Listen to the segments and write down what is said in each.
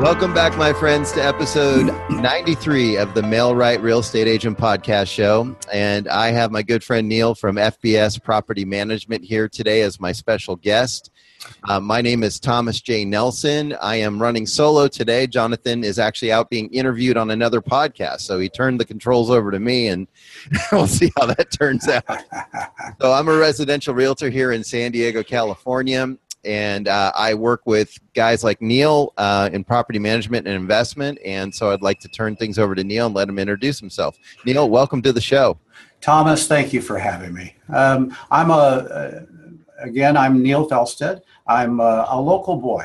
Welcome back, my friends, to episode 93 of the Mail-Right Real Estate Agent Podcast Show. And I have my good friend Neil from FBS Property Management here today as my special guest. My name is Thomas J. Nelson. I am running solo today. Jonathan is actually out being interviewed on another podcast, so he turned the controls over to me, and we'll see how that turns out. So I'm a residential realtor here in San Diego, California. And I work with guys like Neil in property management and investment. And so I'd like to turn things over to Neil and let him introduce himself. Neil, welcome to the show. Thomas, thank you for having me. I'm Neil Felstead. I'm a local boy,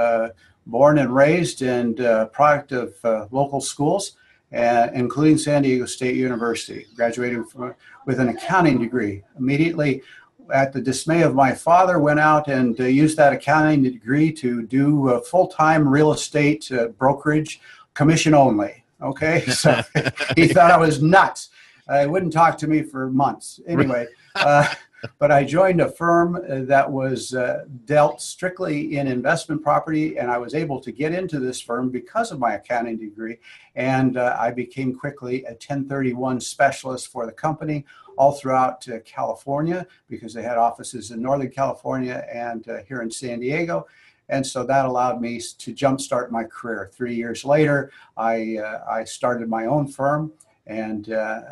born and raised and product of local schools, including San Diego State University. Graduated with an accounting degree. Immediately, at the dismay of my father, went out and used that accounting degree to do full-time real estate brokerage, commission only. Okay, so he thought I was nuts. He wouldn't talk to me for months. Anyway, but I joined a firm that was dealt strictly in investment property, and I was able to get into this firm because of my accounting degree, and I became quickly a 1031 specialist for the company all throughout California, because they had offices in Northern California and here in San Diego. And so that allowed me to jumpstart my career. 3 years later, I started my own firm and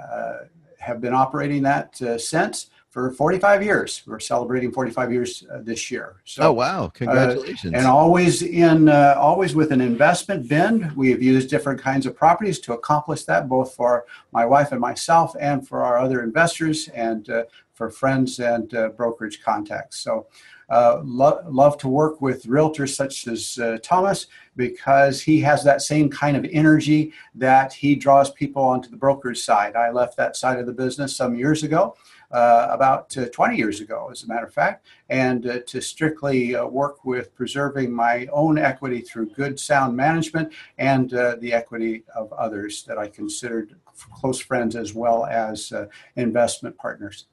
have been operating that since for 45 years. We're celebrating 45 years this year. So, oh, wow. Congratulations. And always with an investment bend. We have used different kinds of properties to accomplish that, both for my wife and myself and for our other investors and for friends and brokerage contacts. So love to work with realtors such as Thomas, because he has that same kind of energy that he draws people onto the brokerage side. I left that side of the business some years ago. About 20 years ago, as a matter of fact, and to strictly work with preserving my own equity through good, sound management and the equity of others that I considered close friends as well as investment partners.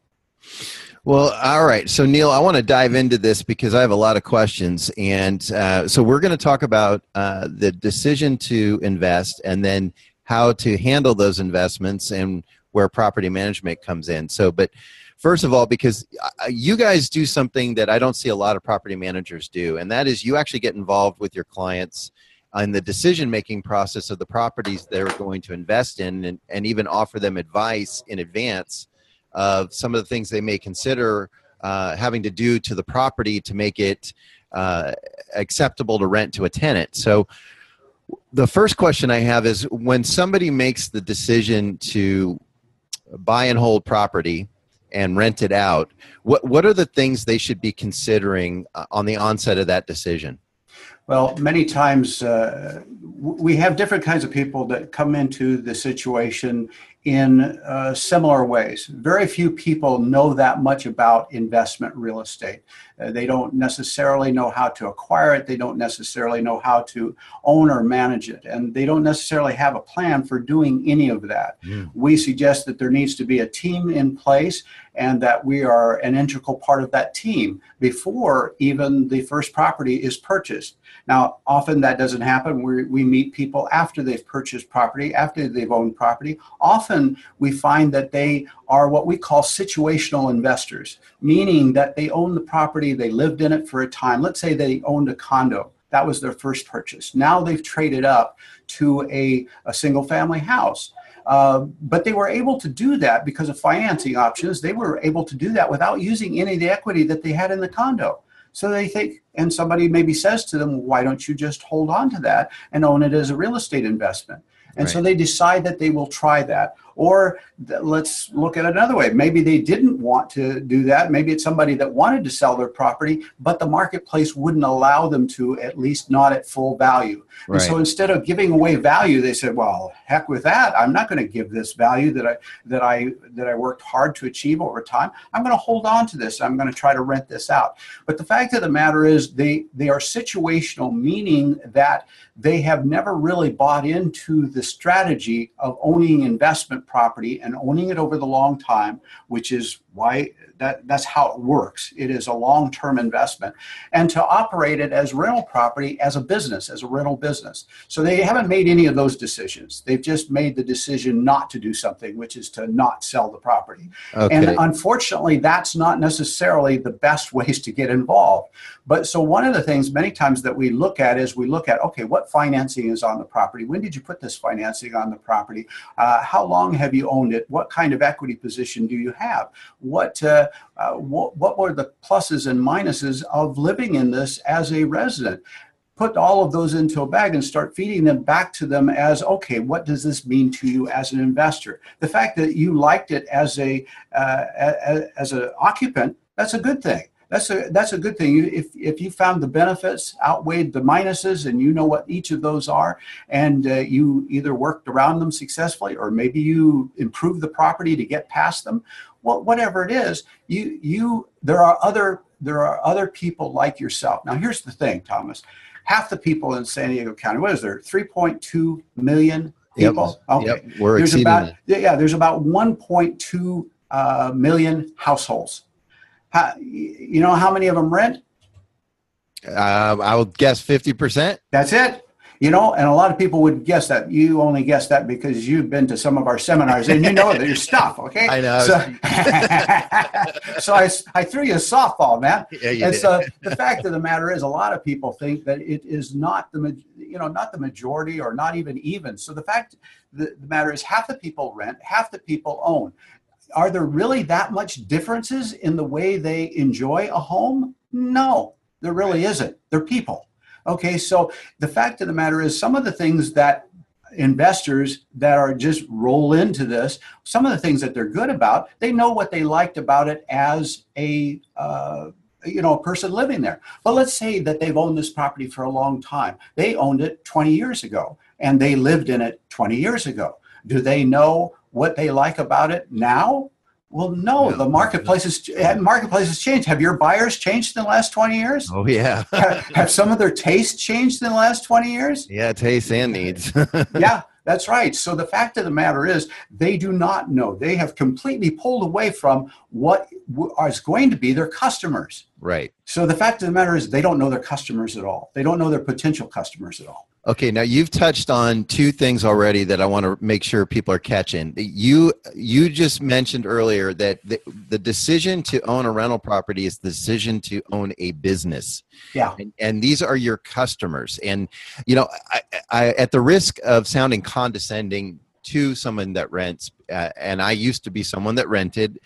Well, all right. So, Neil, I want to dive into this because I have a lot of questions. And so we're going to talk about the decision to invest and then how to handle those investments and where property management comes in. So, but first of all, because you guys do something that I don't see a lot of property managers do, and that is you actually get involved with your clients in the decision-making process of the properties they're going to invest in, and even offer them advice in advance of some of the things they may consider having to do to the property to make it acceptable to rent to a tenant. So the first question I have is, when somebody makes the decision to buy and hold property and rent it out, what are the things they should be considering on the onset of that decision? Well, many times we have different kinds of people that come into the situation in similar ways. Very few people know that much about investment real estate. They don't necessarily know how to acquire it. They don't necessarily know how to own or manage it. And they don't necessarily have a plan for doing any of that. We suggest that there needs to be a team in place and that we are an integral part of that team before even the first property is purchased. Now, often that doesn't happen. We meet people after they've purchased property, after they've owned property. Often we find that they are what we call situational investors, meaning that they own the property, they lived in it for a time. Let's say they owned a condo. That was their first purchase. Now they've traded up to a single family house. But they were able to do that because of financing options. They were able to do that without using any of the equity that they had in the condo. So they think, and somebody maybe says to them, why don't you just hold on to that and own it as a real estate investment? And right. So they decide that they will try that. Or let's look at it another way. Maybe they didn't want to do that. Maybe it's somebody that wanted to sell their property, but the marketplace wouldn't allow them to, at least not at full value. Right. And so instead of giving away value, they said, well, heck with that. I'm not going to give this value that I worked hard to achieve over time. I'm going to hold on to this. I'm going to try to rent this out. But the fact of the matter is they are situational, meaning that they have never really bought into the strategy of owning investment property and owning it over the long time, which is why that's how it works. It is a long-term investment, and to operate it as rental property as a business, as a rental business. So they haven't made any of those decisions. They've just made the decision not to do something, which is to not sell the property. Okay. And unfortunately, that's not necessarily the best ways to get involved. But so one of the things many times that we look at is okay, what financing is on the property? When did you put this financing on the property? How long have you owned it? What kind of equity position do you have? What were the pluses and minuses of living in this as a resident? Put all of those into a bag and start feeding them back to them as, okay, what does this mean to you as an investor? The fact that you liked it as an occupant, that's a good thing. That's a good thing. If you found the benefits outweighed the minuses and you know what each of those are, and you either worked around them successfully or maybe you improved the property to get past them, well, whatever it is, there are other people like yourself. Now, here's the thing, Thomas. Half the people in San Diego County, what is there, 3.2 million people? Yep. Okay. Yep. We're exceeding that. There's about 1.2 million households. You know how many of them rent? I would guess 50%. That's it. And a lot of people would guess that. You only guess that because you've been to some of our seminars and you know your stuff, okay? I know. So I threw you a softball, man. Yeah, you and did. So the fact of the matter is, a lot of people think that it is not not the majority or not even. So the fact the matter is, half the people rent, half the people own. Are there really that much differences in the way they enjoy a home? No, there really isn't. They're people. Okay, so the fact of the matter is, some of the things that investors that are just roll into this, some of the things that they're good about, they know what they liked about it as a person living there. But let's say that they've owned this property for a long time. They owned it 20 years ago and they lived in it 20 years ago. Do they know what they like about it now? Well, no, the marketplace has changed. Have your buyers changed in the last 20 years? Oh, yeah. Have some of their tastes changed in the last 20 years? Yeah, tastes and needs. Yeah, that's right. So the fact of the matter is, they do not know. They have completely pulled away from what is going to be their customers. Right. So the fact of the matter is, they don't know their customers at all. They don't know their potential customers at all. Okay, now you've touched on two things already that I want to make sure people are catching. You just mentioned earlier that the decision to own a rental property is the decision to own a business. Yeah. And these are your customers. And, I at the risk of sounding condescending to someone that rents, and I used to be someone that rented,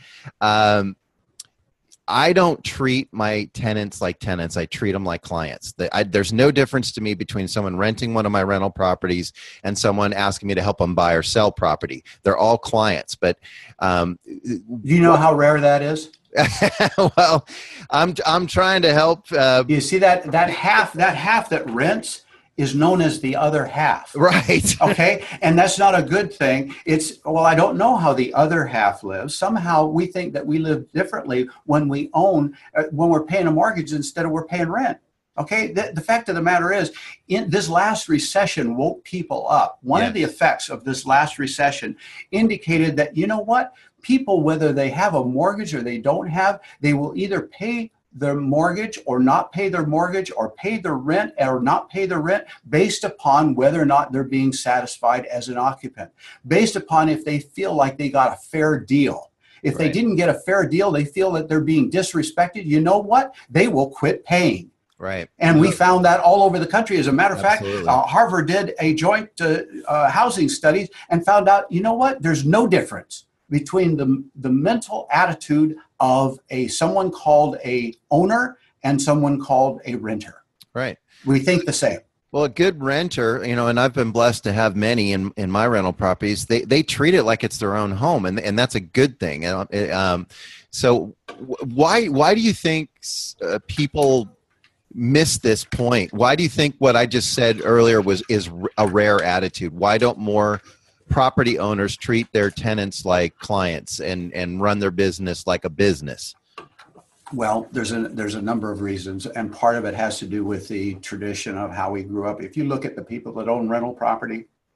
I don't treat my tenants like tenants. I treat them like clients. There's no difference to me between someone renting one of my rental properties and someone asking me to help them buy or sell property. They're all clients. But do you know how rare that is? Well, I'm trying to help. You see that half that rents is known as the other half. Right. Okay. And that's not a good thing. I don't know how the other half lives. Somehow we think that we live differently when we own, when we're paying a mortgage instead of we're paying rent. Okay. The fact of the matter is, in this last recession woke people up. One of the effects of this last recession indicated that, you know what? People, whether they have a mortgage or they don't have, they will either pay their mortgage or not pay their mortgage, or pay their rent or not pay their rent, based upon whether or not they're being satisfied as an occupant, based upon if they feel like they got a fair deal. If they didn't get a fair deal, they feel that they're being disrespected. You know what? They will quit paying. Right. And we found that all over the country. As a matter of fact, Absolutely. Harvard did a joint housing study and found out, you know what? There's no difference between the mental attitude of someone called a owner and someone called a renter. Right. We think the same. Well, a good renter, and I've been blessed to have many in my rental properties. They treat it like it's their own home, and that's a good thing. So why do you think people miss this point? Why do you think what I just said earlier is a rare attitude? Why don't more property owners treat their tenants like clients and run their business like a business? Well, there's a number of reasons, and part of it has to do with the tradition of how we grew up. If you look at the people that own rental property,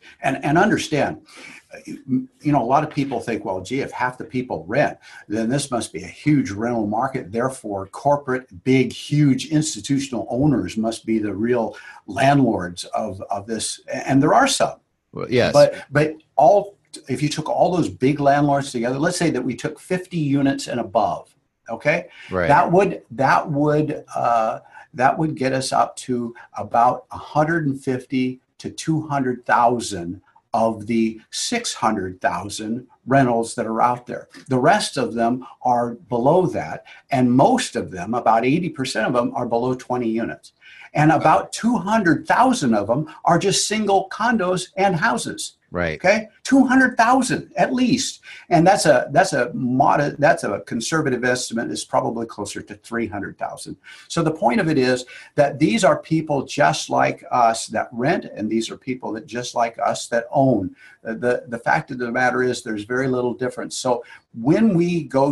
And understand, a lot of people think, well, gee, if half the people rent, then this must be a huge rental market. Therefore, corporate, big, huge institutional owners must be the real landlords of this. And there are some. Well, yes. But if you took all those big landlords together, let's say that we took 50 units and above, okay? Right. That would get us up to about 150 to 200,000 of the 600,000 rentals that are out there. The rest of them are below that, and most of them, about 80% of them, are below 20 units. And about 200,000 of them are just single condos and houses. Right. Okay. 200,000 at least. And that's a conservative estimate. Is probably closer to 300,000. So the point of it is that these are people just like us that rent, and these are people that just like us that own. The fact of the matter is there's very little difference. So when we go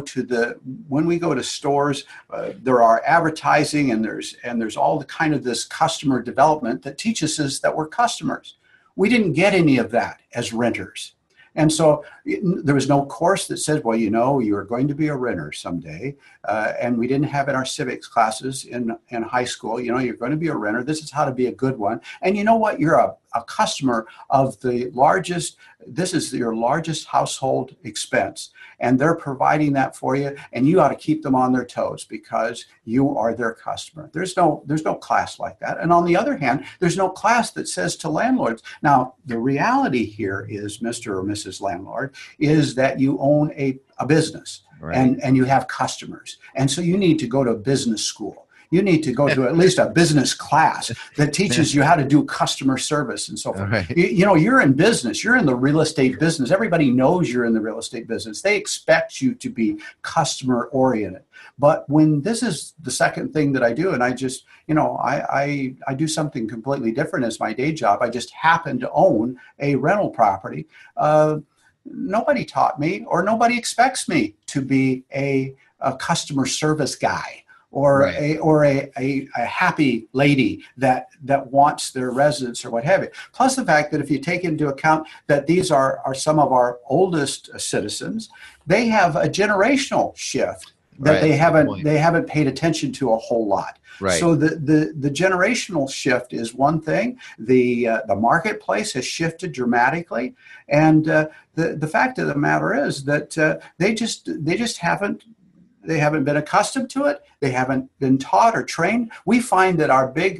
to stores, there are advertising and there's all the kind of this customer development that teaches us that we're customers. We didn't get any of that as renters. And so there was no course that said, well, you're going to be a renter someday. And we didn't have in our civics classes in high school, you're going to be a renter. This is how to be a good one. And you know what? You're a customer of this is your largest household expense. And they're providing that for you. And you ought to keep them on their toes because you are their customer. There's no class like that. And on the other hand, there's no class that says to landlords. Now, the reality here is, Mr. or Mrs. Landlord, is that you own a business. Right. And you have customers. And so you need to go to a business school. You need to go to at least a business class that teaches you how to do customer service and so forth. Right. You're in business. You're in the real estate business. Everybody knows you're in the real estate business. They expect you to be customer oriented. But when this is the second thing that I do, and I just, I do something completely different as my day job. I just happen to own a rental property. Nobody taught me, or nobody expects me to be a customer service guy. Or right. a happy lady that wants their residents or what have you. Plus the fact that if you take into account that these are some of our oldest citizens, they have a generational shift that right. they haven't paid attention to a whole lot. Right. So the generational shift is one thing. The marketplace has shifted dramatically, and the fact of the matter is that they just haven't. They haven't been accustomed to it. They haven't been taught or trained. We find that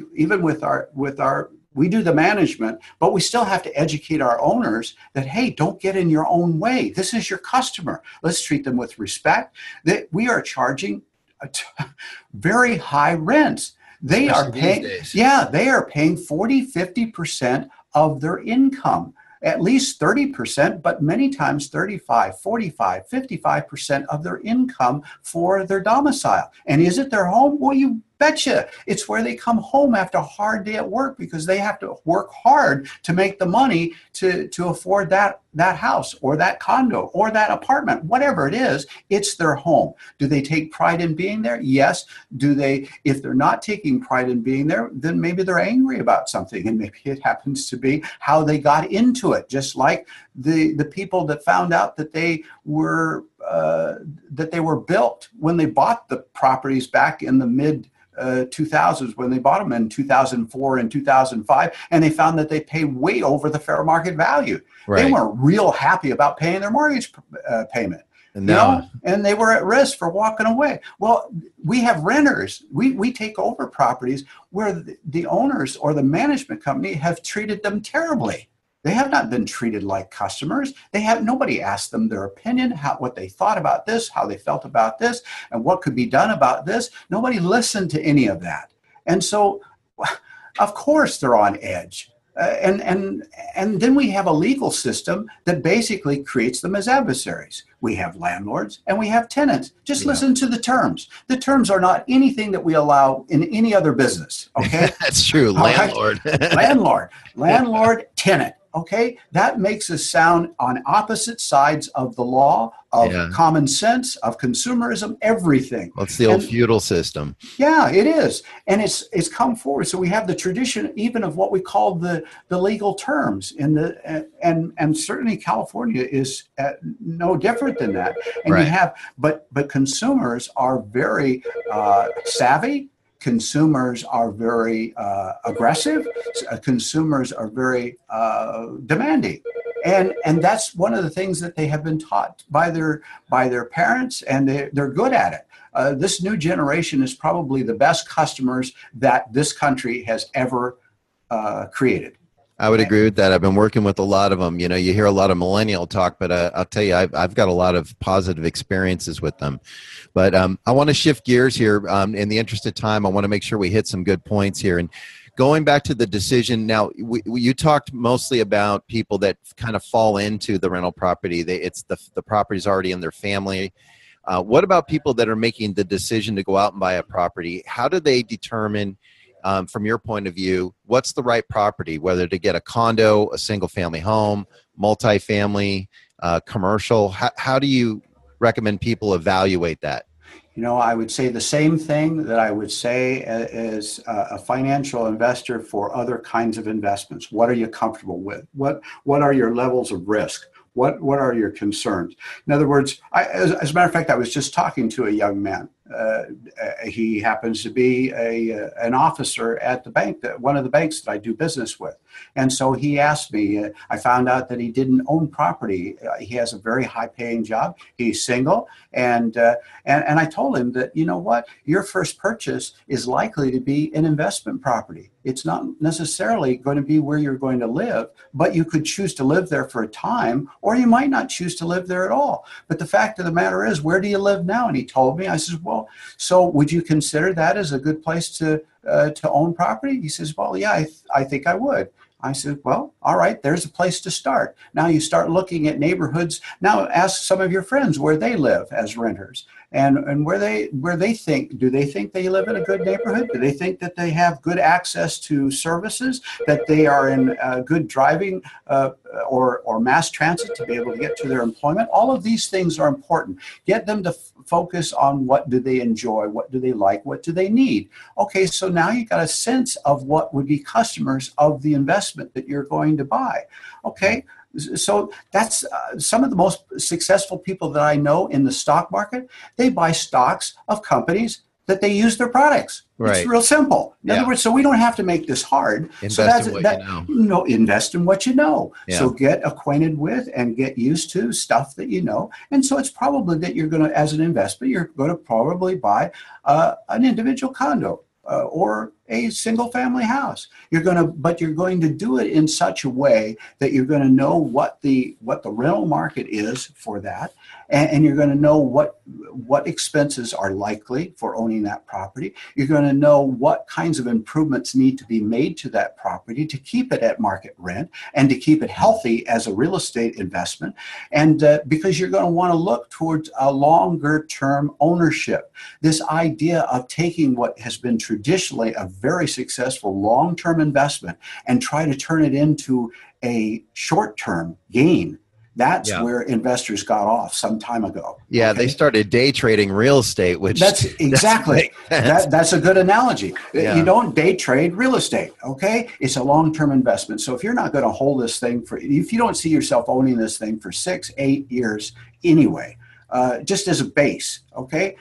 we do the management, but we still have to educate our owners that, hey, don't get in your own way. This is your customer. Let's treat them with respect. That we are charging very high rents. They are paying 40, 50% of their income. At least 30%, but many times 35, 45, 55% of their income for their domicile. And is it their home? Well, you betcha. It's where they come home after a hard day at work because they have to work hard to make the money to afford that house or that condo or that apartment, whatever it is, it's their home. Do they take pride in being there? Yes. If they're not taking pride in being there, then maybe they're angry about something, and maybe it happens to be how they got into it, just like the people that found out that they were built when they bought the properties back in the mid 2000s, when they bought them in 2004 and 2005, and they found that they paid way over the fair market value. Right. They weren't real happy about paying their mortgage payment. And they were at risk for walking away. Well, we have renters. We take over properties where the owners or the management company have treated them terribly. They have not been treated like customers. Nobody asked them their opinion, what they thought about this, how they felt about this, and what could be done about this. Nobody listened to any of that. And so, of course, they're on edge. And then we have a legal system that basically creates them as adversaries. We have landlords and we have tenants. Just listen to the terms. The terms are not anything that we allow in any other business. Okay, that's true. Landlord, landlord, tenant. Okay, that makes us sound on opposite sides of the law, of common sense, of consumerism, everything. Well, it's the old feudal system. Yeah, it is, and it's come forward. So we have the tradition even of what we call the legal terms in the and certainly California is no different than that. And you have, but consumers are very savvy. Consumers are very aggressive. Consumers are very demanding, and that's one of the things that they have been taught by their parents, and they're good at it. This new generation is probably the best customers that this country has ever created. I would agree with that. I've been working with a lot of them. You know, you hear a lot of millennial talk, but I'll tell you, I've got a lot of positive experiences with them. But I want to shift gears here. In the interest of time, I want to make sure we hit some good points here. And going back to the decision, now, you talked mostly about people that kind of fall into the rental property. It's the property's already in their family. What about people that are making the decision to go out and buy a property? How do they determine, from your point of view, what's the right property, whether to get a condo, a single family home, multifamily, commercial? How do you recommend people evaluate that? You know, I would say the same thing that I would say as a financial investor for other kinds of investments. What are you comfortable with? What are your levels of risk? What are your concerns? In other words, as a matter of fact, I was just talking to a young man. He happens to be an officer at the bank, one of the banks that I do business with. And so he asked me, I found out that he didn't own property. He has a very high paying job. He's single. And I told him that, you know what, your first purchase is likely to be an investment property. It's not necessarily going to be where you're going to live, but you could choose to live there for a time, or you might not choose to live there at all. But the fact of the matter is, where do you live now? And he told me. I said, well, so would you consider that as a good place to own property? He says, well, yeah, I think I would. I said, well, all right, there's a place to start. Now you start looking at neighborhoods. Now ask some of your friends where they live as renters and where they think, do they think they live in a good neighborhood? Do they think that they have good access to services, that they are in good driving or mass transit to be able to get to their employment? All of these things are important. Get them to focus on what do they enjoy, what do they like, what do they need. Okay, so now you got a sense of what would be customers of the investment that you're going to buy. Okay, so that's some of the most successful people that I know in the stock market. They buy stocks of companies that they use their products. Right. It's real simple. In other words, so we don't have to make this hard. Invest in what you know. No, invest in what you know. Yeah. So get acquainted with and get used to stuff that you know. And so it's probably that you're going to, as an investment, you're going to probably buy an individual condo or a single family house. But you're going to do it in such a way that you're going to know what the rental market is for that, and you're going to know what expenses are likely for owning that property. You're going to know what kinds of improvements need to be made to that property to keep it at market rent and to keep it healthy as a real estate investment. And because you're going to want to look towards a longer term ownership. This idea of taking what has been traditionally a very successful long-term investment and try to turn it into a short-term gain. That's where investors got off some time ago. Yeah, okay? They started day trading real estate, which that's exactly that's a good analogy. Yeah. You don't day trade real estate, okay? It's a long-term investment. So if you're not going to hold this thing if you don't see yourself owning this thing for 6-8 years anyway, just as a base, okay,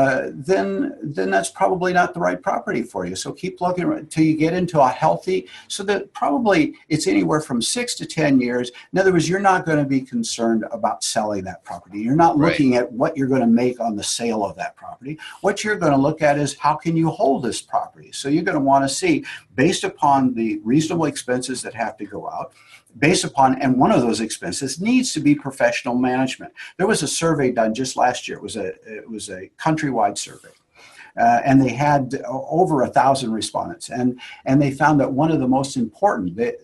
then that's probably not the right property for you. So keep looking until you get into a healthy, so that probably it's anywhere from 6 to 10 years. In other words, you're not going to be concerned about selling that property. You're not looking at what you're going to make on the sale of that property. What you're going to look at is how can you hold this property? So you're going to want to see, based upon the reasonable expenses that have to go out, based upon, and one of those expenses needs to be professional management. There was a survey done just last year. It was a countrywide survey. And they had over 1,000 respondents. And they found that one of the most important, the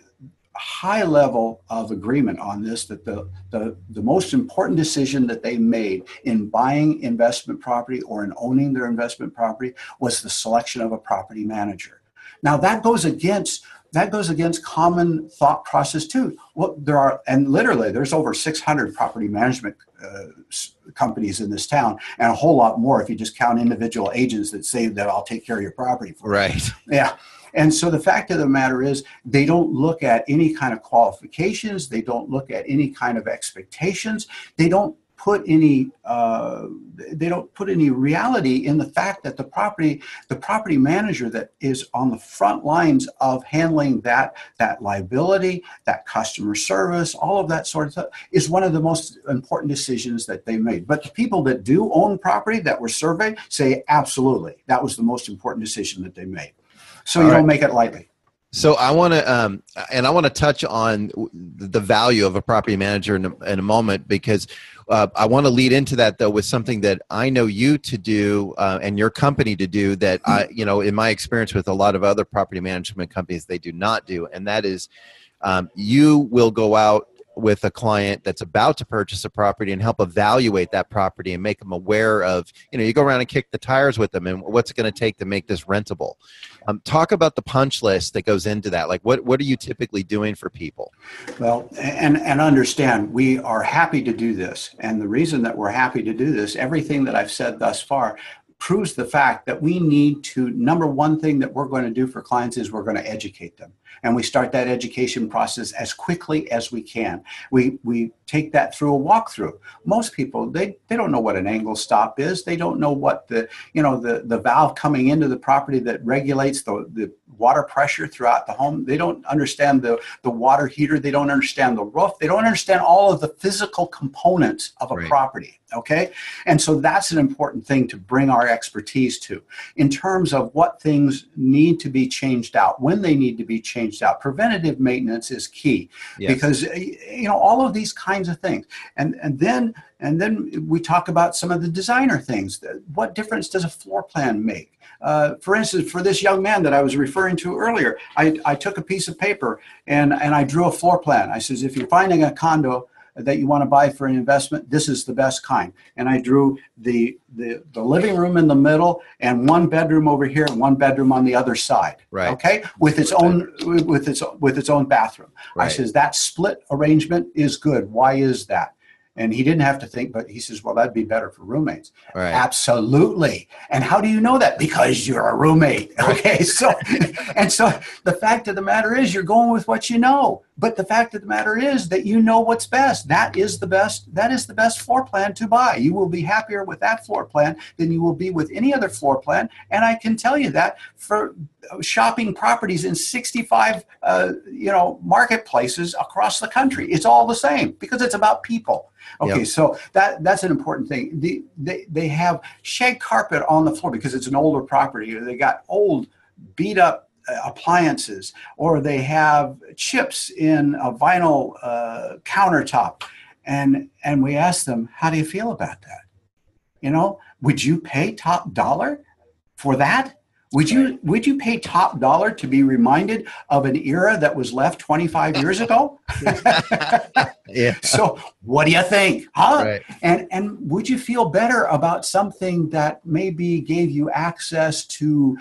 high level of agreement on this, that the most important decision that they made in buying investment property or in owning their investment property was the selection of a property manager. Now that goes against that goes against common thought process too. Well, there's over 600 property management companies in this town, and a whole lot more if you just count individual agents that say that I'll take care of your property for you. Right. Yeah. And so the fact of the matter is they don't look at any kind of qualifications. They don't look at any kind of expectations. They don't put any reality in the fact that the property manager that is on the front lines of handling that liability, that customer service, all of that sort of stuff is one of the most important decisions that they made. But the people that do own property that were surveyed say absolutely that was the most important decision that they made. So you don't make it lightly. So I want to touch on the value of a property manager in a moment, because I want to lead into that though with something that I know you to do and your company to do that in my experience with a lot of other property management companies, they do not do, and that is you will go out with a client that's about to purchase a property and help evaluate that property and make them aware of, you go around and kick the tires with them and what's it going to take to make this rentable. Talk about the punch list that goes into that. Like what are you typically doing for people? Well, and understand, we are happy to do this. And the reason that we're happy to do this, everything that I've said thus far proves the fact that we need to, number one thing that we're going to do for clients is we're going to educate them. And we start that education process as quickly as we can. We take that through a walkthrough. Most people, they don't know what an angle stop is. They don't know what the valve coming into the property that regulates the water pressure throughout the home. They don't understand the water heater. They don't understand the roof. They don't understand all of the physical components of a property. Okay. And so that's an important thing to bring our expertise to in terms of what things need to be changed out, when they need to be changed out. Preventative maintenance is key. Yes. Because, all of these kinds of things. And then we talk about some of the designer things. What difference does a floor plan make? For instance, for this young man that I was referring to earlier, I took a piece of paper and I drew a floor plan. I says, if you're finding a condo that you want to buy for an investment, this is the best kind. And I drew the living room in the middle and one bedroom over here and one bedroom on the other side. Right. Okay, with its own bathroom. Right. I says that split arrangement is good. Why is that? And he didn't have to think, but he says, well, that'd be better for roommates. Right. Absolutely. And how do you know that? Because you're a roommate. Okay. So the fact of the matter is you're going with what you know. But the fact of the matter is that you know what's best. That is the best floor plan to buy. You will be happier with that floor plan than you will be with any other floor plan. And I can tell you that for shopping properties in 65 marketplaces across the country. It's all the same because it's about people. Okay, yep. So that's an important thing. They have shag carpet on the floor because it's an older property. They got old, beat up appliances, or they have chips in a vinyl countertop. And we ask them, how do you feel about that? Would you pay top dollar for that? Would you pay top dollar to be reminded of an era that was left 25 years ago? Yeah. So what do you think? Huh? Right. And would you feel better about something that maybe gave you access to,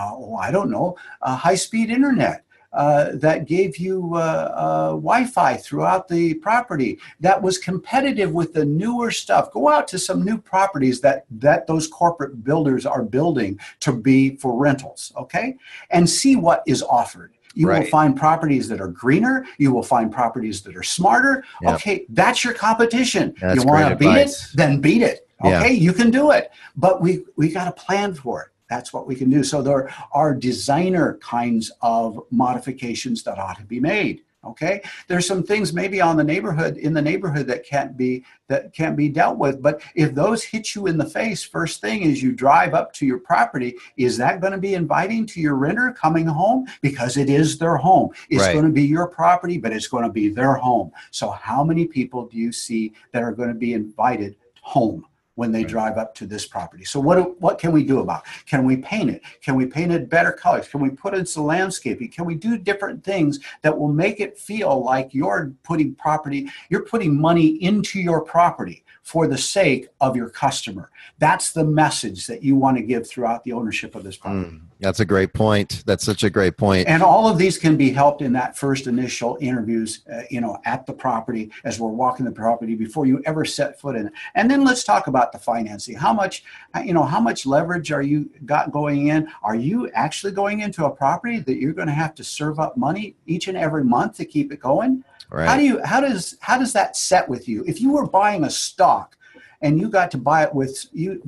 high-speed internet? That gave you Wi-Fi throughout the property, that was competitive with the newer stuff. Go out to some new properties that those corporate builders are building to be for rentals, okay? And see what is offered. You will find properties that are greener. You will find properties that are smarter. Yep. Okay, that's your competition. You want to beat it? Then beat it. Okay, you can do it. But we got to plan for it. That's what we can do. So there are designer kinds of modifications that ought to be made. Okay, there's some things maybe in the neighborhood that can't be dealt with. But if those hit you in the face first thing as you drive up to your property, is that going to be inviting to your renter coming home? Because it is their home. It's going to be your property, but it's going to be their home. So how many people do you see that are going to be invited home when they drive up to this property? So what can we do about it? Can we paint it? Can we paint it better colors? Can we put in some landscaping? Can we do different things that will make it feel like you're putting money into your property for the sake of your customer? That's the message that you want to give throughout the ownership of this property. That's a great point. That's such a great point. And all of these can be helped in that first initial interviews, at the property as we're walking the property before you ever set foot in it. And then let's talk about the financing. How much leverage are you got going in? Are you actually going into a property that you're going to have to serve up money each and every month to keep it going? Right. How does that set with you? If you were buying a stock and you got to buy it with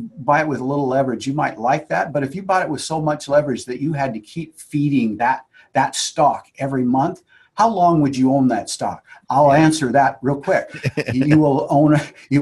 a little leverage, you might like that. But if you bought it with so much leverage that you had to keep feeding that stock every month, how long would you own that stock? I'll answer that real quick. You will own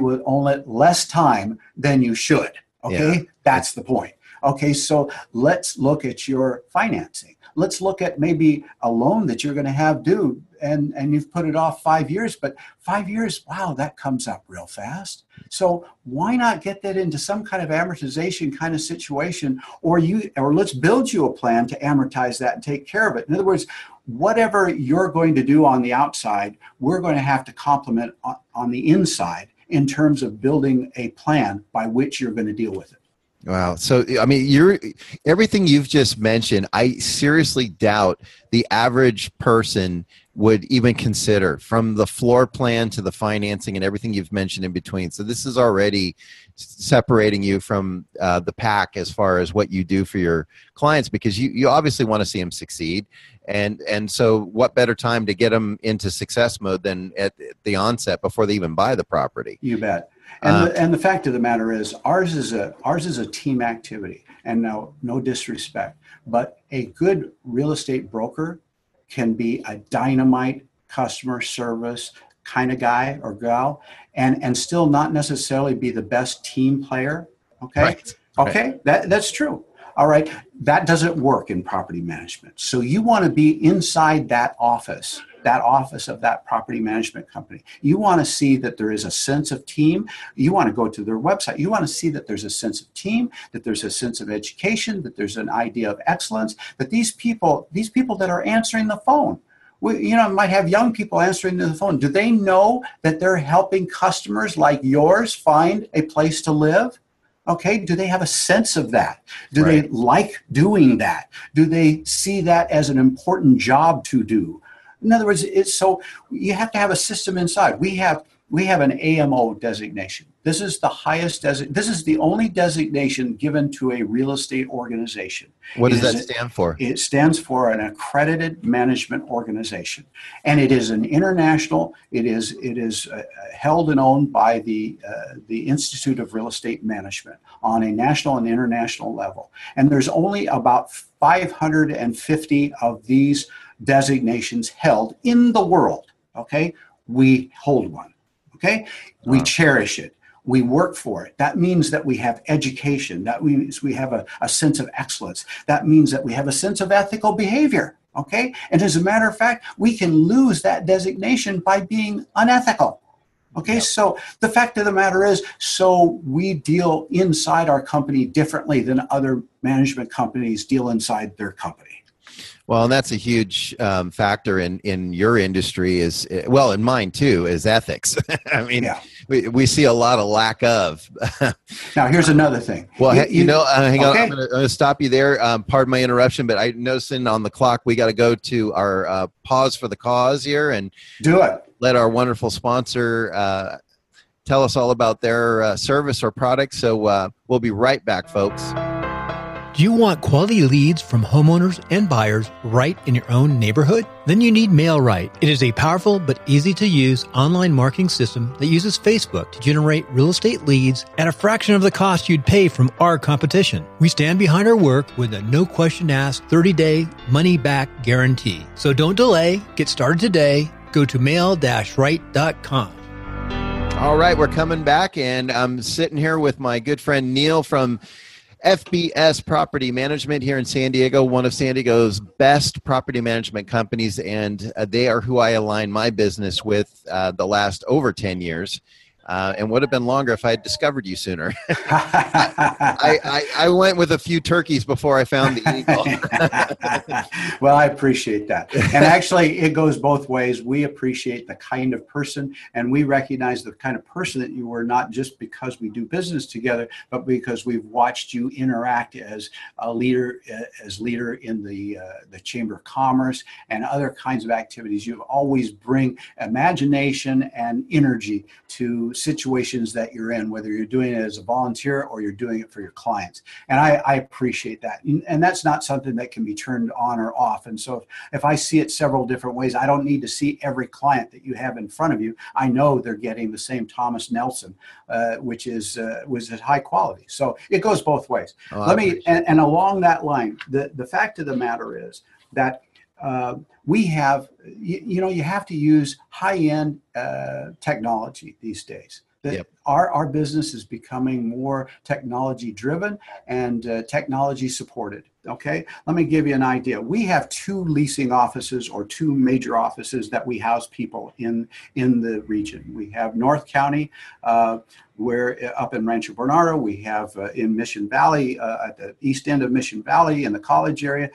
it less time than you should. Okay, yeah. That's the point. Okay, so let's look at your financing. Let's look at maybe a loan that you're going to have due, and you've put it off 5 years, but 5 years, wow, that comes up real fast. So why not get that into some kind of amortization kind of situation, or let's build you a plan to amortize that and take care of it. In other words, whatever you're going to do on the outside, we're going to have to complement on the inside in terms of building a plan by which you're going to deal with it. Wow. So, I mean, everything you've just mentioned, I seriously doubt the average person would even consider, from the floor plan to the financing and everything you've mentioned in between. So this is already separating you from the pack as far as what you do for your clients, because you obviously want to see them succeed. And so what better time to get them into success mode than at the onset before they even buy the property? You bet. And the fact of the matter is, ours is a team activity. And no disrespect, but a good real estate broker can be a dynamite customer service kind of guy or gal, and still not necessarily be the best team player. Okay. Right. Okay. That's true. All right. That doesn't work in property management. So you want to be inside that office of that property management company. You want to see that there is a sense of team. You want to go to their website. You want to see that there's a sense of team, that there's a sense of education, that there's an idea of excellence, that these people that are answering the phone, might have young people answering the phone. Do they know that they're helping customers like yours find a place to live? Okay, do they have a sense of that? Do they like doing that? Do they see that as an important job to do? In other words, so you have to have a system inside. We have an AMO designation. This is the highest this is the only designation given to a real estate organization. What does that stand for? It stands for an accredited management organization, and it is an international. It is held and owned by the Institute of Real Estate Management on a national and international level. And there's only about 550 of these designations held in the world. Okay, we hold one. Okay, we cherish it. We work for it. That means that we have education. That means we have a sense of excellence. That means that we have a sense of ethical behavior. Okay, and as a matter of fact, we can lose that designation by being unethical. Okay, yep. So the fact of the matter is, so we deal inside our company differently than other management companies deal inside their company. Well, and that's a huge factor in your industry is, well, in mine too, is ethics. I mean, we see a lot of lack of. Now, here's another thing. Well, hang on, I'm going to stop you there. Pardon my interruption, but I'm noticing on the clock, we got to go to our pause for the cause here and do it. Let our wonderful sponsor tell us all about their service or product. So we'll be right back, folks. Do you want quality leads from homeowners and buyers right in your own neighborhood? Then you need MailRight. It is a powerful but easy to use online marketing system that uses Facebook to generate real estate leads at a fraction of the cost you'd pay from our competition. We stand behind our work with a no question asked 30-day money back guarantee. So don't delay. Get started today. Go to mail-right.com. All right, we're coming back, and I'm sitting here with my good friend Neil from FBS Property Management here in San Diego, one of San Diego's best property management companies, and they are who I align my business with the last over 10 years. and would have been longer if I had discovered you sooner. I went with a few turkeys before I found the eagle. Well, I appreciate that. And actually, it goes both ways. We appreciate the kind of person, and we recognize the kind of person that you were, not just because we do business together, but because we've watched you interact as a leader, in the Chamber of Commerce and other kinds of activities. You always bring imagination and energy to situations that you're in, whether you're doing it as a volunteer or you're doing it for your clients. And I appreciate that. And that's not something that can be turned on or off. And so if I see it several different ways, I don't need to see every client that you have in front of you. I know they're getting the same Thomas Nelson, which was at high quality. So it goes both ways. And along that line, the fact of the matter is that we have, you have to use high-end technology these days. Yep. Our business is becoming more technology driven and technology supported. Okay, let me give you an idea. We have 2 leasing offices, or 2 major offices that we house people in the region. We have North County, where up in Rancho Bernardo. We have in Mission Valley, at the east end of Mission Valley in the college area,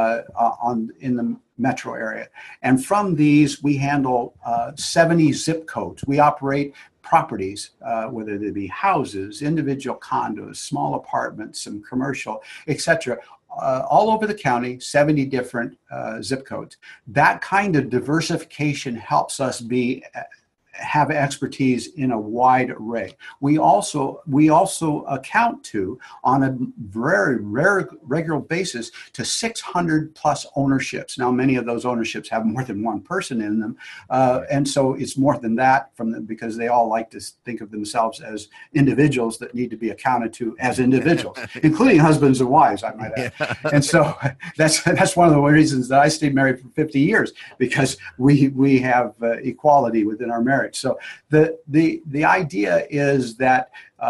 in the metro area. And from these, we handle 70 zip codes. We operate properties, whether they be houses, individual condos, small apartments, some commercial, etc., all over the county, 70 different zip codes. That kind of diversification helps us have expertise in a wide array. We also account to, on a very regular basis, to 600 plus ownerships. Now, many of those ownerships have more than one person in them, and so it's more than that because they all like to think of themselves as individuals that need to be accounted to as individuals, including husbands and wives, I might add. Yeah. And so that's one of the reasons that I stayed married for 50 years, because we have equality within our marriage. So the idea is that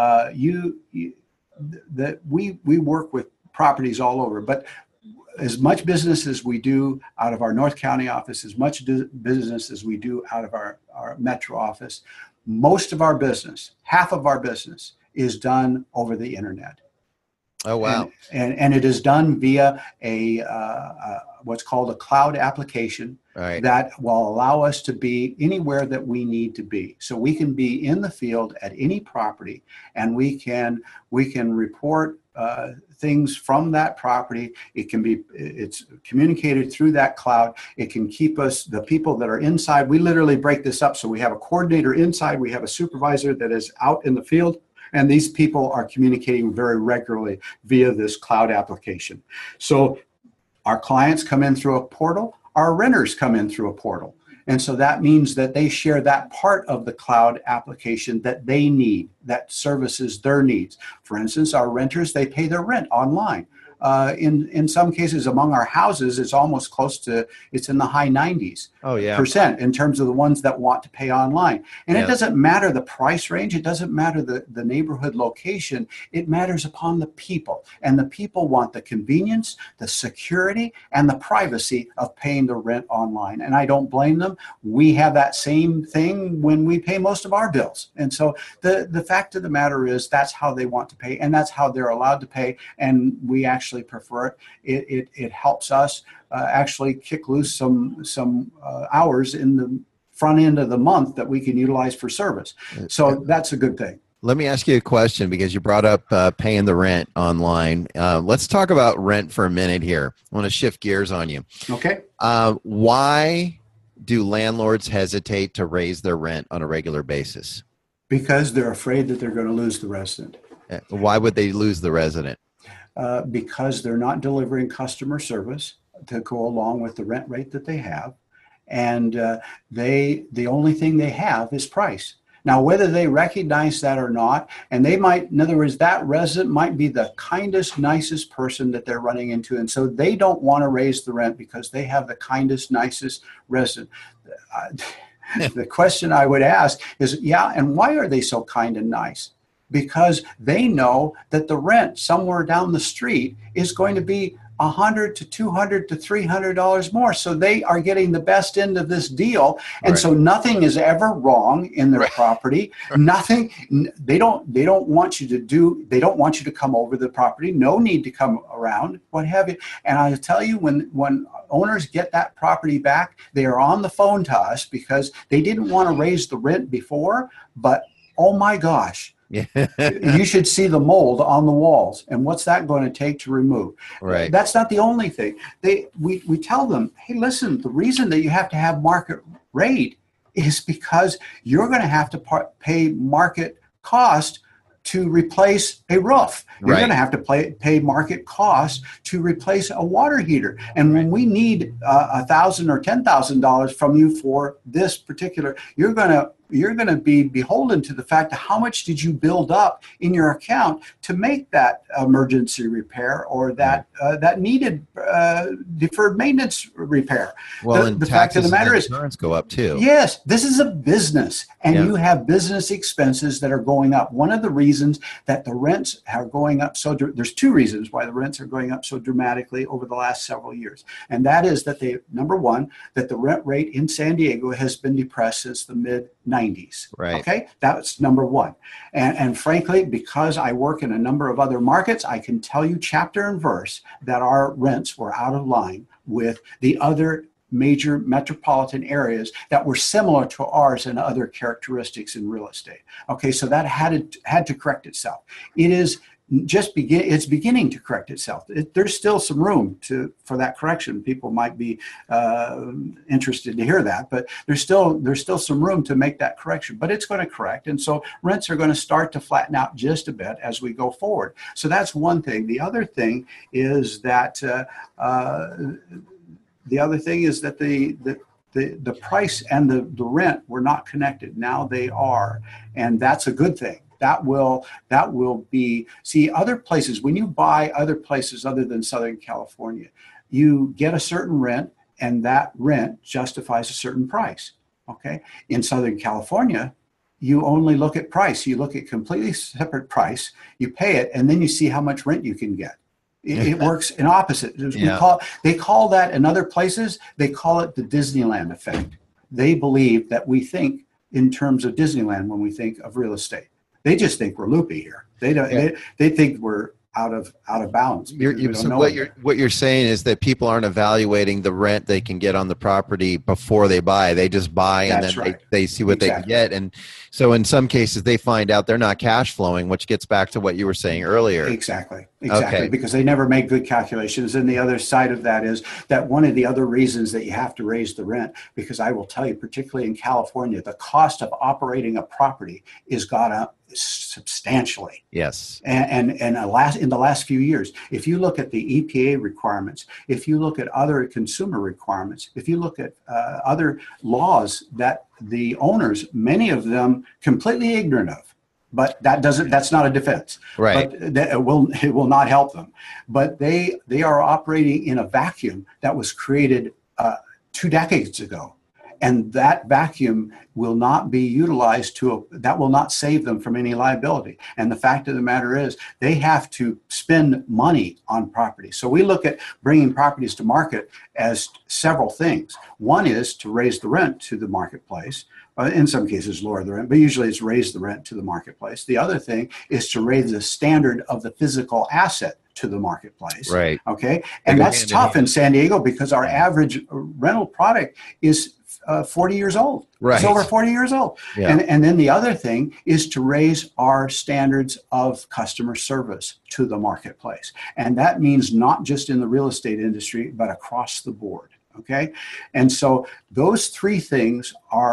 we work with properties all over, but as much business as we do out of our North County office, as much business as we do out of our metro office, most of our business, half of our business, is done over the internet. Oh, wow. And it is done via what's called a cloud application. Right. That will allow us to be anywhere that we need to be. So we can be in the field at any property, and we can report things from that property. It's communicated through that cloud. It can keep us, the people that are inside. We literally break this up. So we have a coordinator inside. We have a supervisor that is out in the field. And these people are communicating very regularly via this cloud application. So our clients come in through a portal. Our renters come in through a portal. And so that means that they share that part of the cloud application that they need, that services their needs. For instance, our renters, they pay their rent online. In some cases, among our houses, it's almost close to, it's in the high 90s percent in terms of the ones that want to pay online. And it doesn't matter the price range. It doesn't matter the neighborhood location. It matters upon the people. And the people want the convenience, the security, and the privacy of paying the rent online. And I don't blame them. We have that same thing when we pay most of our bills. And so the fact of the matter is that's how they want to pay, and that's how they're allowed to pay. And we actually prefer it. It helps us actually kick loose some hours in the front end of the month that we can utilize for service. So that's a good thing. Let me ask you a question, because you brought up paying the rent online. Let's talk about rent for a minute here. I want to shift gears on you. Okay. Why do landlords hesitate to raise their rent on a regular basis? Because they're afraid that they're going to lose the resident. Why would they lose the resident? Because they're not delivering customer service to go along with the rent rate that they have. And the only thing they have is price. Now, whether they recognize that or not, and they might, in other words, that resident might be the kindest, nicest person that they're running into. And so they don't want to raise the rent because they have the kindest, nicest resident. The question I would ask is, and why are they so kind and nice? Because they know that the rent somewhere down the street is going to be $100 to $200 to $300 more. So they are getting the best end of this deal. And so nothing is ever wrong in their property. Nothing, they don't want you to come over the property. No need to come around, what have you. And I tell you, when owners get that property back, they are on the phone to us because they didn't want to raise the rent before, but oh my gosh, you should see the mold on the walls. And what's that going to take to remove? Right. That's not the only thing. We tell them, hey, listen, the reason that you have to have market rate is because you're going to have to pay market cost to replace a roof. You're going to have to pay market cost to replace a water heater. And when we need $1,000 or $10,000 from you for this particular, you're going to be beholden to the fact of how much did you build up in your account to make that emergency repair or that that needed deferred maintenance repair. Well, the fact of the matter is, insurance go up too. Yes, this is a business, and you have business expenses that are going up. One of the reasons that the rents are going up there's two reasons why the rents are going up so dramatically over the last several years, and that is that number one, that the rent rate in San Diego has been depressed since the mid-90s. Right. Okay, that's number one. And frankly, because I work in a number of other markets, I can tell you chapter and verse that our rents were out of line with the other major metropolitan areas that were similar to ours and other characteristics in real estate. Okay, so that had to correct itself. It is it's beginning to correct itself. There's still some room for that correction. People might be interested to hear that, but there's still some room to make that correction. But it's going to correct, and so rents are going to start to flatten out just a bit as we go forward. So that's one thing. The other thing is that the price and the rent were not connected. Now they are, and that's a good thing. That will be, see, other places, when you buy other places other than Southern California, you get a certain rent, and that rent justifies a certain price. Okay, in Southern California, you only look at price. You look at completely separate price, you pay it, and then you see how much rent you can get. It works in opposite. They call that in other places, they call it the Disneyland effect. They believe that we think in terms of Disneyland when we think of real estate. They just think we're loopy here. They don't. They think we're out of bounds. What you're saying is that people aren't evaluating the rent they can get on the property before they buy. They just buy and then they see what they can get. And so in some cases they find out they're not cash flowing, which gets back to what you were saying earlier. Exactly. Because they never make good calculations. And the other side of that is that one of the other reasons that you have to raise the rent, because I will tell you, particularly in California, the cost of operating a property is gone up substantially. Yes. And in the last few years, if you look at the EPA requirements, if you look at other consumer requirements, if you look at other laws that the owners, many of them completely ignorant of, but that's not a defense. Right. But it will not help them. But they are operating in a vacuum that was created 2 decades ago. And that vacuum will not be utilized that will not save them from any liability. And the fact of the matter is they have to spend money on property. So we look at bringing properties to market as several things. One is to raise the rent to the marketplace. In some cases, lower the rent, but usually it's raise the rent to the marketplace. The other thing is to raise the standard of the physical asset to the marketplace. Right. Okay. And that's tough in San Diego because our average rental product is 40 years old. Right. It's over 40 years old. Yeah. And then the other thing is to raise our standards of customer service to the marketplace. And that means not just in the real estate industry, but across the board. Okay. And so those three things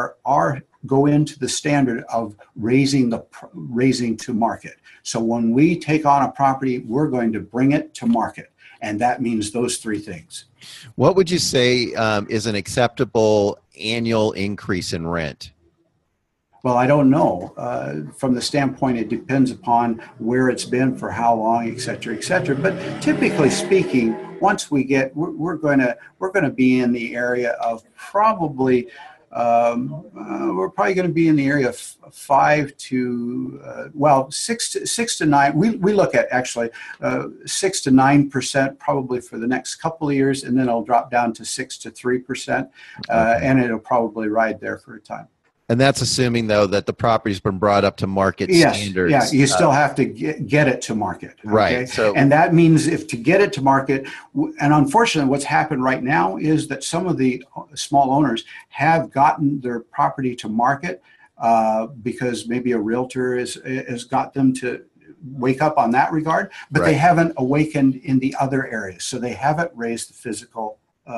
go into the standard of raising to market. So when we take on a property, we're going to bring it to market. And that means those three things. What would you say is an acceptable annual increase in rent? Well, I don't know. From the standpoint, it depends upon where it's been for how long, et cetera, et cetera. But typically speaking, once we're going to be in the area of probably we're probably going to be in the area of 6 to 9. We look at actually 6 to 9% probably for the next couple of years, and then it'll drop down to 6 to 3%, and it'll probably ride there for a time. And that's assuming, though, that the property's been brought up to market standards. Yeah, you still have to get it to market. Okay? Right. So, and that means if to get it to market, and unfortunately what's happened right now is that some of the small owners have gotten their property to market because maybe a realtor has got them to wake up on that regard, but they haven't awakened in the other areas. So they haven't raised the physical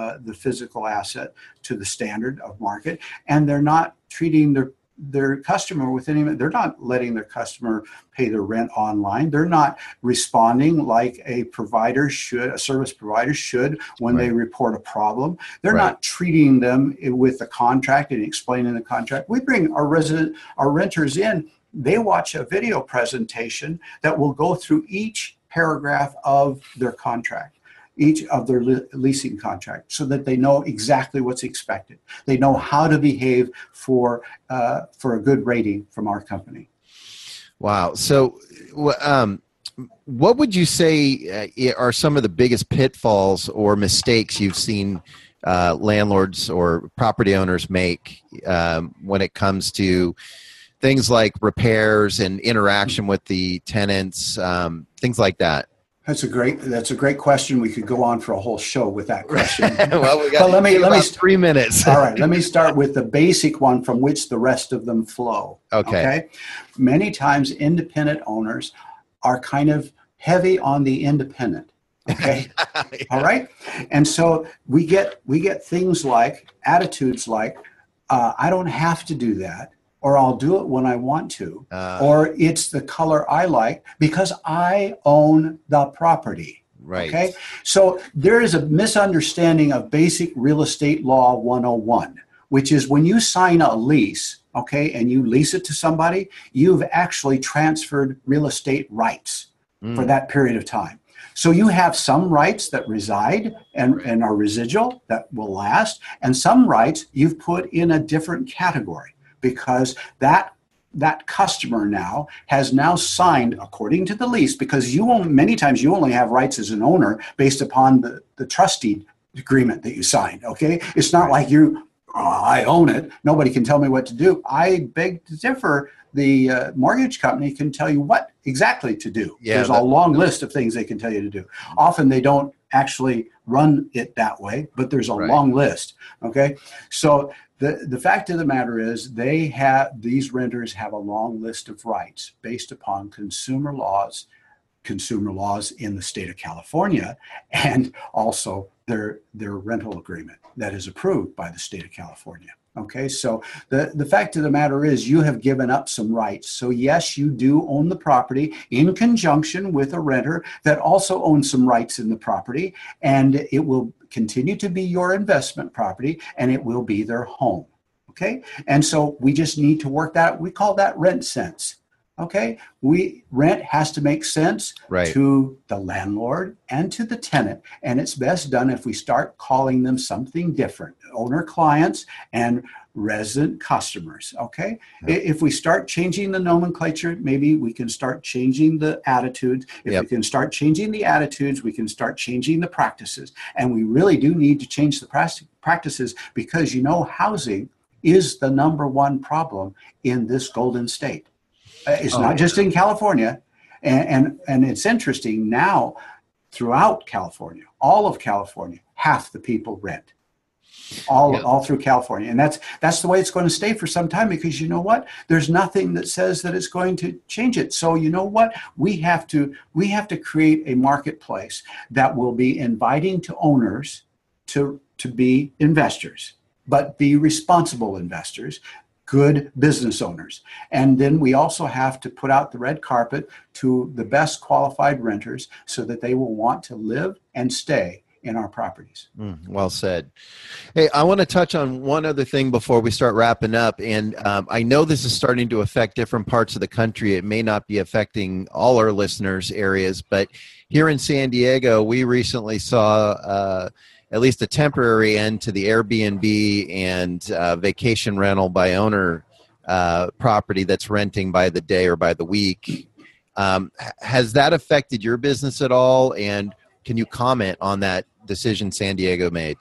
asset to the standard of market, and they're not treating their customer with any. They're not letting their customer pay their rent online. They're not responding like a service provider should when they report a problem. They're not treating them with the contract and explaining the contract. We bring our renters in. They watch a video presentation that will go through each paragraph of their contract, each of their leasing contract, so that they know exactly what's expected. They know how to behave for a good rating from our company. Wow. So what would you say are some of the biggest pitfalls or mistakes you've seen landlords or property owners make when it comes to things like repairs and interaction with the tenants, things like that? That's a great question. We could go on for a whole show with that question. Well, we got let me 3 minutes. All right, let me start with the basic one from which the rest of them flow. Okay. Many times independent owners are kind of heavy on the independent. Okay. All right. And so we get things like attitudes like, I don't have to do that, or I'll do it when I want to, or it's the color I like because I own the property. Right. Okay. So there is a misunderstanding of basic real estate law 101, which is when you sign a lease, okay, and you lease it to somebody, you've actually transferred real estate rights for that period of time. So you have some rights that reside and are residual that will last, and some rights you've put in a different category, because that customer now has signed according to the lease, because many times you only have rights as an owner based upon the trustee agreement that you signed. Okay, it's not like I own it, nobody can tell me what to do. I beg to differ. The mortgage company can tell you what exactly to do. There's a long list of things they can tell you to do. Often they don't actually run it that way, but there's a long list. Okay, so the fact of the matter is these renters have a long list of rights based upon consumer laws in the state of California, and also their rental agreement that is approved by the state of California. Okay, so the fact of the matter is you have given up some rights. So yes, you do own the property in conjunction with a renter that also owns some rights in the property, and it will continue to be your investment property, and it will be their home. Okay, and so we just need to work that. We call that rent sense. Okay, rent has to make sense to the landlord and to the tenant, and it's best done if we start calling them something different: owner clients and resident customers. Okay, if we start changing the nomenclature, maybe we can start changing the attitudes. If we can start changing the attitudes, we can start changing the practices, and we really do need to change the practices, because housing is the number one problem in this Golden State. It's not just in California, and it's interesting now throughout California, all of California, half the people rent, all through California, and that's the way it's going to stay for some time, because you know what? There's nothing that says that it's going to change it. So you know what? We have to create a marketplace that will be inviting to owners to be investors, but be responsible investors, good business owners. And then we also have to put out the red carpet to the best qualified renters so that they will want to live and stay in our properties. Well said. Hey, I want to touch on one other thing before we start wrapping up. And I know this is starting to affect different parts of the country. It may not be affecting all our listeners' areas, but here in San Diego, we recently saw at least a temporary end to the Airbnb and vacation rental by owner property that's renting by the day or by the week. Has that affected your business at all? And can you comment on that decision San Diego made?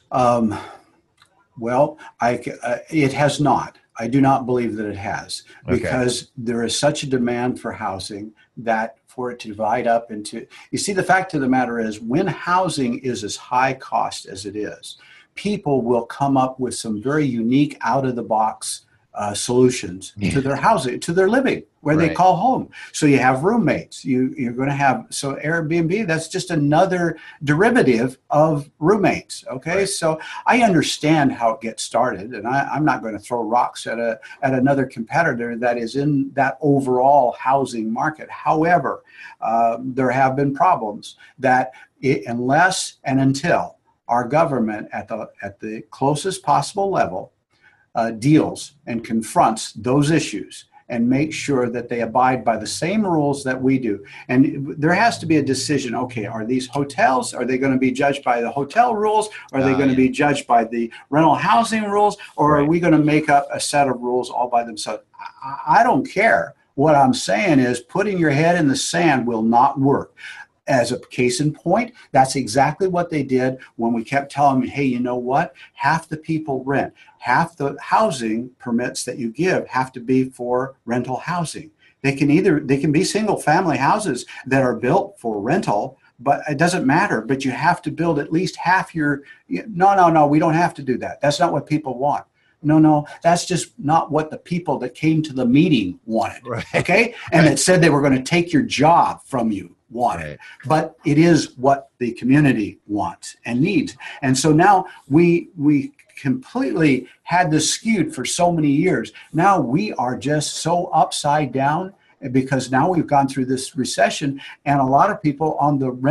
Well, it has not. I do not believe that it has, because there is such a demand for housing that for it to divide up into, you see, the fact of the matter is, when housing is as high cost as it is, people will come up with some very unique out of the box solutions to their housing, to their living, where they call home. So you have roommates. You're going to have, so Airbnb, that's just another derivative of roommates. Okay. Right. So I understand how it gets started, and I'm not going to throw rocks at another competitor that is in that overall housing market. However, there have been problems that unless and until our government at the closest possible level deals and confronts those issues and make sure that they abide by the same rules that we do. And there has to be a decision. Okay, are these hotels, are they going to be judged by the hotel rules? Are they going to be judged by the rental housing rules? Or are we going to make up a set of rules all by themselves? I don't care. What I'm saying is putting your head in the sand will not work. As a case in point, that's exactly what they did when we kept telling them, hey, you know what? Half the people rent. Half the housing permits that you give have to be for rental housing. They can be single family houses that are built for rental, but it doesn't matter. But you have to build at least half your, no, we don't have to do that. That's not what people want. No, that's just not what the people that came to the meeting wanted. Right. Okay? And it said they were going to take your job from you. Wanted. Right. But it is what the community wants and needs. And so now we completely had this skewed for so many years. Now we are just so upside down, because now we've gone through this recession, and a lot of people on the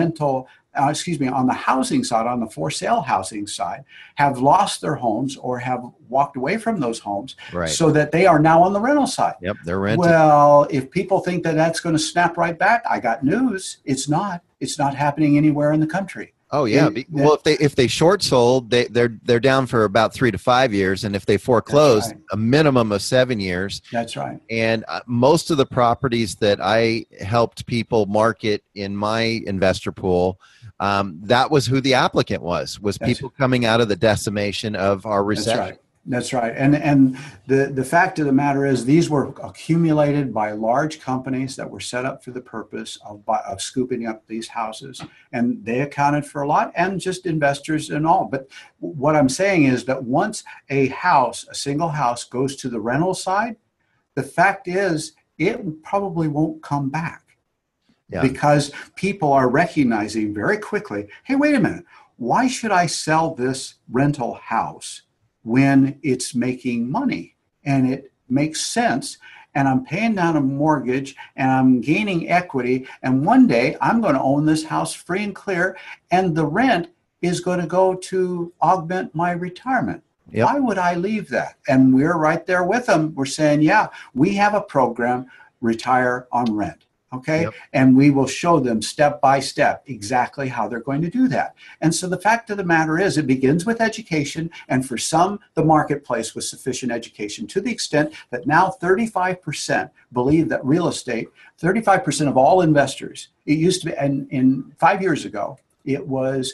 on the housing side, on the for sale housing side, have lost their homes or have walked away from those homes, so that they are now on the rental side. Yep, they're renting. Well, if people think that that's going to snap right back, I got news. It's not. It's not happening anywhere in the country. Oh yeah. Well, if they short sold, they're down for about 3 to 5 years, and if they foreclose, a minimum of 7 years. That's right. And most of the properties that I helped people market in my investor pool, that was who the applicant was people coming out of the decimation of our recession. That's right. And the fact of the matter is, these were accumulated by large companies that were set up for the purpose of scooping up these houses. And they accounted for a lot, and just investors and all. But what I'm saying is that once a single house goes to the rental side, the fact is it probably won't come back. Yeah. Because people are recognizing very quickly, hey, wait a minute, why should I sell this rental house when it's making money and it makes sense, and I'm paying down a mortgage and I'm gaining equity, and one day I'm going to own this house free and clear, and the rent is going to go to augment my retirement. Yep. Why would I leave that? And we're right there with them. We're saying, yeah, we have a program, Retire on Rent. Okay. Yep. And we will show them step by step exactly how they're going to do that. And so the fact of the matter is, it begins with education, and for some, the marketplace with sufficient education, to the extent that now 35% believe that real estate, 35% of all investors, it used to be, and in 5 years ago, it was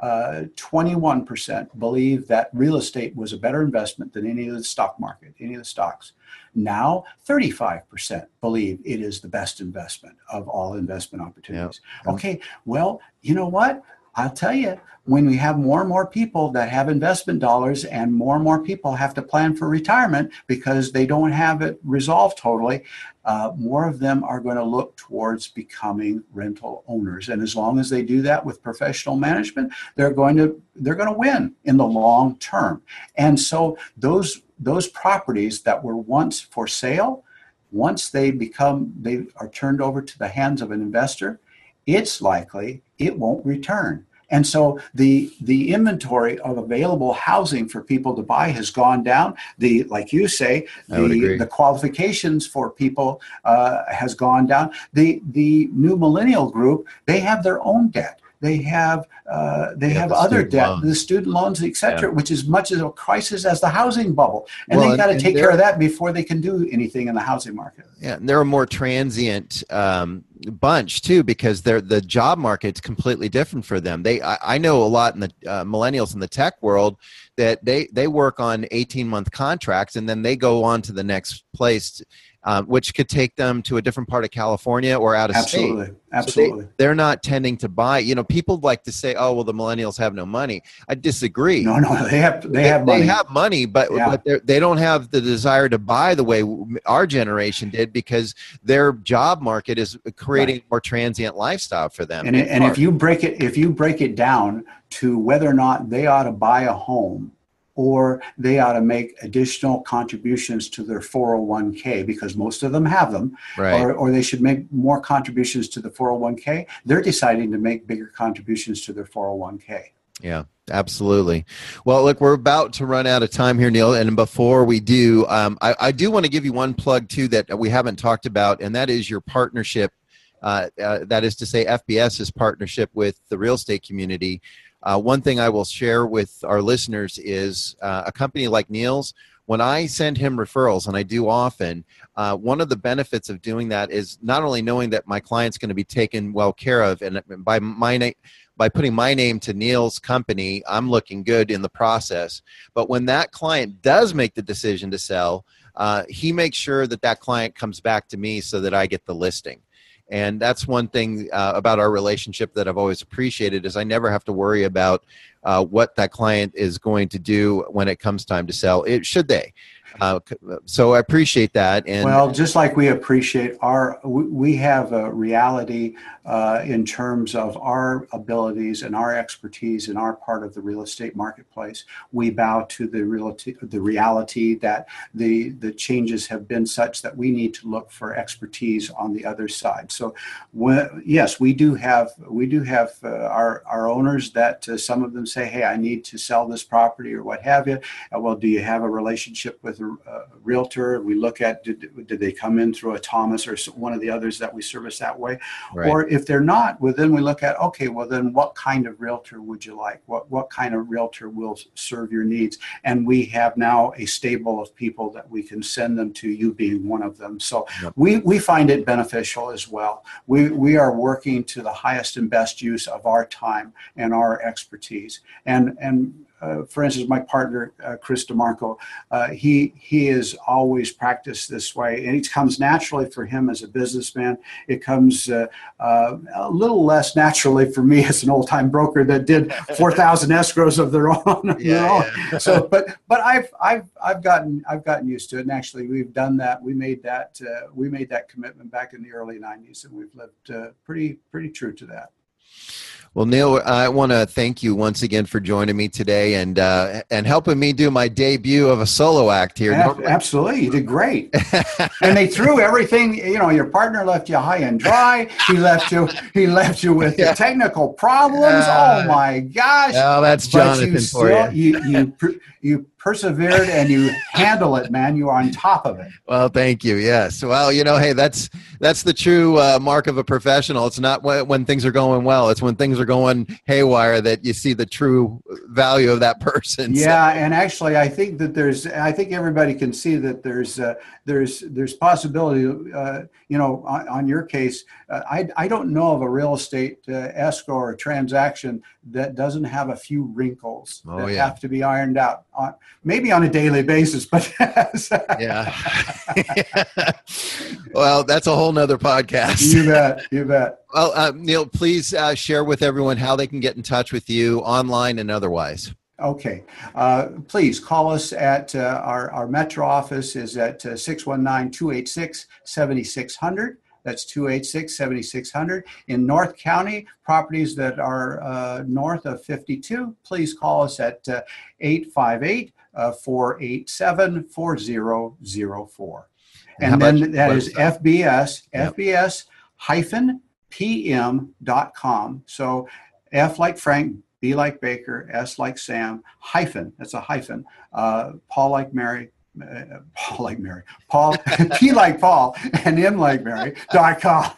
21% believe that real estate was a better investment than any of the stock market, any of the stocks. Now, 35% believe it is the best investment of all investment opportunities. Yep. Okay, well, you know what? I'll tell you, when we have more and more people that have investment dollars, and more people have to plan for retirement because they don't have it resolved totally, more of them are going to look towards becoming rental owners. And as long as they do that with professional management, they're going to win in the long term. And so those properties that were once for sale, once they are turned over to the hands of an investor, it's likely it won't return. And so the inventory of available housing for people to buy has gone down. Like you say, the qualifications for people has gone down. The new millennial group, they have their own debt. they have the other student debt, loans. the student loans, et cetera, which is much as a crisis as the housing bubble. And Well, they got to and take care of that before they can do anything in the housing market. Yeah, and they're a more transient bunch too, because the job market's completely different for them. I know a lot in the millennials in the tech world that they work on 18-month contracts, and then they go on to the next place, which could take them to a different part of California or out of state. Absolutely. So they're not tending to buy. People like to say, "Oh, well, the millennials have no money." I disagree. No, they have money. They have money, but they don't have the desire to buy the way our generation did, because their job market is creating a more transient lifestyle for them. And if you break it down to whether or not they ought to buy a home, or they ought to make additional contributions to their 401k, because most of them have them, right, or they should make more contributions to the 401k, they're deciding to make bigger contributions to their 401k. Yeah, absolutely. Well, look, we're about to run out of time here, Neil. And before we do, I do want to give you one plug too that we haven't talked about, and that is your partnership. That is to say, FBS's partnership with the real estate community. One thing I will share with our listeners is a company like Neil's. When I send him referrals, and I do often, one of the benefits of doing that is not only knowing that my client's going to be taken well care of, and by putting my name to Neil's company, I'm looking good in the process. But when that client does make the decision to sell, he makes sure that client comes back to me so that I get the listing. And that's one thing about our relationship that I've always appreciated, is I never have to worry about what that client is going to do when it comes time to sell. Should they? So I appreciate that. And well, just like we appreciate we have a reality in terms of our abilities and our expertise in our part of the real estate marketplace. We bow to the reality that the changes have been such that we need to look for expertise on the other side. So, yes, we do have our owners that some of them say, "Hey, I need to sell this property," or what have you. Well, do you have a relationship with a realtor? We look at did they come in through a Thomas or one of the others that we service that way, right. Or if they're not, well, then we look at, okay, well then what kind of realtor would you like? What kind of realtor will serve your needs? And we have now a stable of people that we can send them to, you being one of them. So yep. we find it beneficial as well. We are working to the highest and best use of our time and our expertise. And for instance, my partner, Chris DeMarco, he has always practiced this way, and it comes naturally for him as a businessman. It comes a little less naturally for me as an old-time broker that did 4,000 escrows of their own. Yeah. So, but I've gotten used to it, and actually we've done that. We made that commitment back in the early 90s, and we've lived pretty true to that. Well, Neil, I want to thank you once again for joining me today and helping me do my debut of a solo act here. Absolutely, you did great. And they threw everything. Your partner left you high and dry. He left you with the technical problems. Oh my gosh! Oh, that's Jonathan for you. You persevered and you handle it, man. You are on top of it. Well, thank you. Yes. Well, hey, that's the true mark of a professional. It's not when things are going well. It's when things are going haywire that you see the true value of that person. Yeah, and actually, I think everybody can see that there's possibility. On your case, I don't know of a real estate escrow or transaction that doesn't have a few wrinkles that have to be ironed out. Maybe on a daily basis, but yeah. Well, that's a whole nother podcast. You bet. Well, Neil, please share with everyone how they can get in touch with you online and otherwise. Okay. Please call us at our Metro office is at 619-286-7600. That's 286-7600. In North County, properties that are north of 52, please call us at 858-487-4004. And then that is FBS-pm.com. So F like Frank, B like Baker, S like Sam, hyphen, that's a hyphen, Paul like Mary, Paul like Mary, Paul, P like Paul, and M like Mary.com.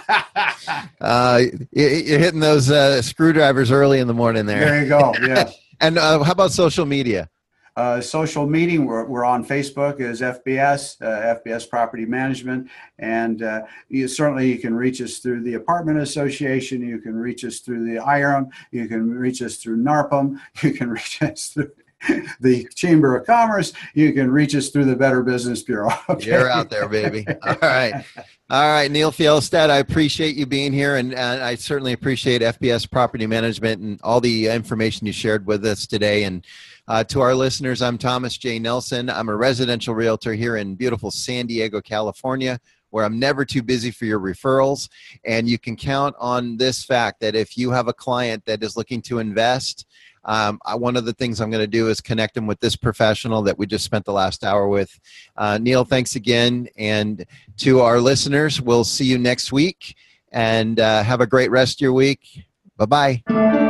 You're hitting those screwdrivers early in the morning there. There you go. Yeah. And how about social media? Social media, we're on Facebook as FBS, FBS Property Management, and you can reach us through the Apartment Association, you can reach us through the IRM, you can reach us through NARPM, you can reach us through the Chamber of Commerce, you can reach us through the Better Business Bureau. Okay? You're out there, baby. All right. All right, Neil Fjellstad, I appreciate you being here, and I certainly appreciate FBS Property Management and all the information you shared with us today. And to our listeners, I'm Thomas J. Nelson. I'm a residential realtor here in beautiful San Diego, California, where I'm never too busy for your referrals. And you can count on this fact that if you have a client that is looking to invest, one of the things I'm going to do is connect them with this professional that we just spent the last hour with. Neil, thanks again. And to our listeners, we'll see you next week. And have a great rest of your week. Bye-bye.